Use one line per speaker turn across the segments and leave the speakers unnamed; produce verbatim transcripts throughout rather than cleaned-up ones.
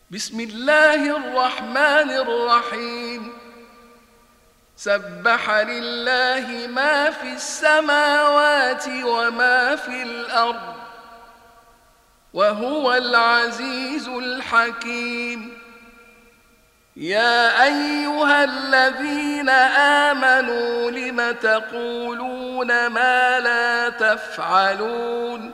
بسم الله الرحمن الرحيم. سبح لله ما في السماوات وما في الأرض وهو العزيز الحكيم. يا أيها الذين آمنوا لم تقولون ما لا تفعلون؟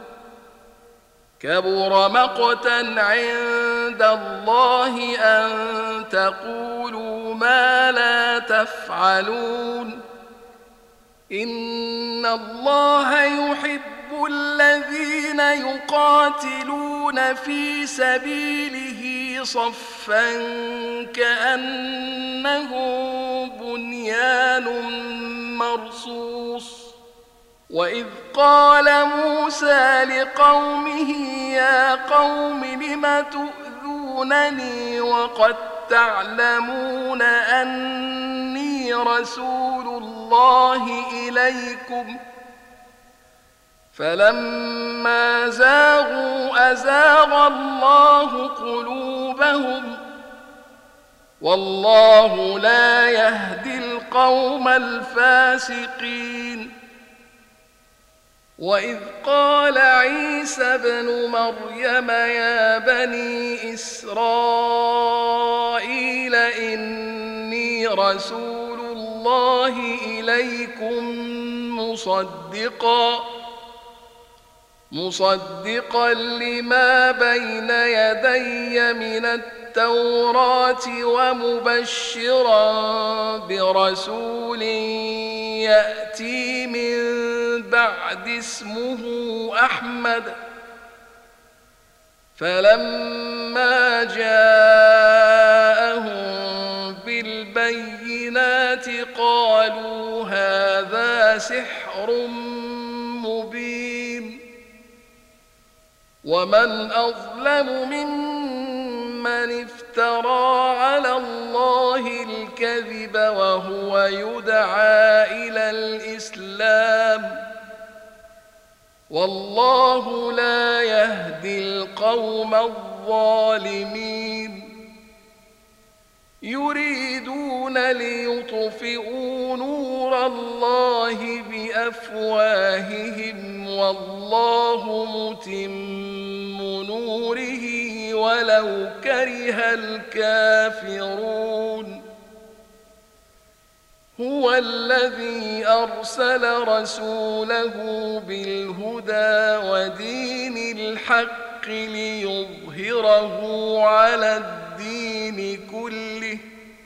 كبر مقتا عند الله أن تقولوا ما لا تفعلون. إن الله يحب الذين يقاتلون في سبيله صفا كأنه بنيان مرصوص. وإذ قال موسى لقومه يا قوم لم تؤذونني وقد تعلمون أني رسول الله إليكم؟ فلما زاغوا أزاغ الله قلوبهم والله لا يهدي القوم الفاسقين. وإذ قال عيسى ابن مريم يا بني إسرائيل إني رسول الله إليكم مصدقا مصدقا لما بين يدي من التوراة ومبشرا برسول يأتي من بعد اسمه أحمد. فلما جاءهم بالبينات قالوا هذا سحر مبين. ومن أظلم ممن افترى على الله الكذب وهو يدعى إلى الإسلام والله لا يهدي القوم الظالمين. يريدون ليطفئوا نور الله بأفواههم والله متم نوره ولو كره الكافرون. هو الذي أرسل رسوله بالهدى ودين الحق ليظهره على الدين كله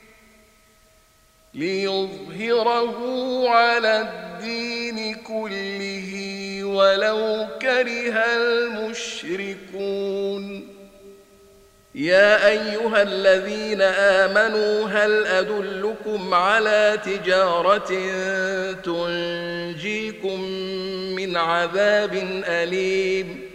ليظهره على الدين كله ولو كره المشركون. يا أيها الذين آمنوا هل أدلكم على تجارة تنجيكم من عذاب أليم؟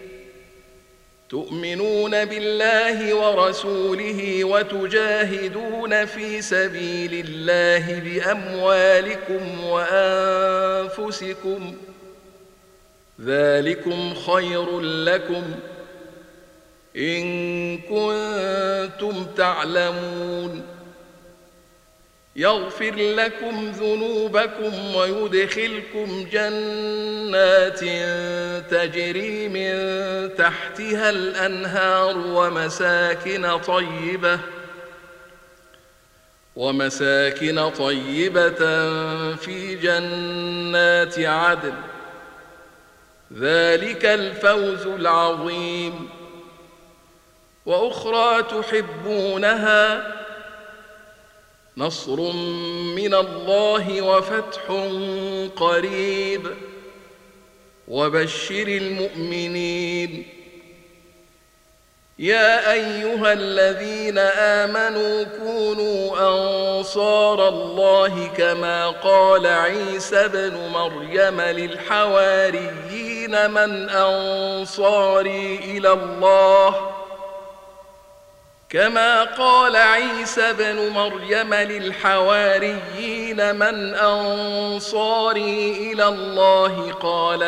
تؤمنون بالله ورسوله وتجاهدون في سبيل الله بأموالكم وأنفسكم ذلكم خير لكم إن كنتم تعلمون. يغفر لكم ذنوبكم ويدخلكم جنات تجري من تحتها الأنهار ومساكن طيبة ومساكن طيبة في جنات عدن ذلك الفوز العظيم. وأخرى تحبونها نصر من الله وفتح قريب وبشر المؤمنين. يا أيها الذين آمنوا كونوا أنصار الله كما قال عيسى ابن مريم للحواريين من أنصاري إلى الله كما قال عيسى ابن مريم للحواريين من أنصاري إلى الله قال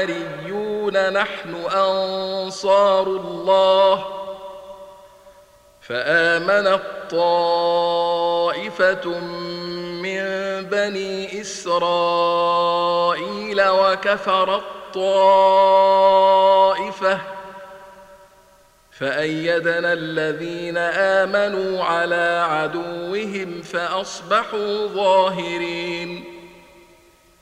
الحواريون نحن أنصار الله فآمنت طائفة من بني إسرائيل وكفرت طائفة فأيدنا الذين آمنوا على عدوهم فأصبحوا ظاهرين